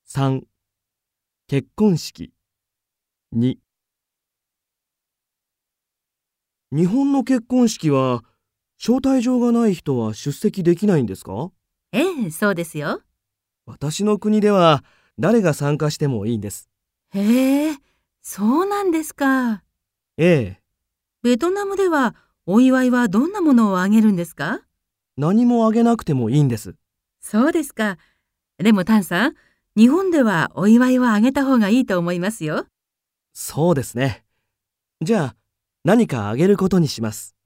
3、結婚式。2、日本の結婚式は、招待状がない人は出席できないんですか？ ええ、そうですよ。 私の国では誰が参加してもいいんです。 へえ、そうなんですか。 ええ、 ベトナムではお祝いはどんなものをあげるんですか？ 何もあげなくてもいいんです。 そうですか。でもタンさん、日本ではお祝いをあげた方がいいと思いますよ。 そうですね。じゃあ、何かあげることにします。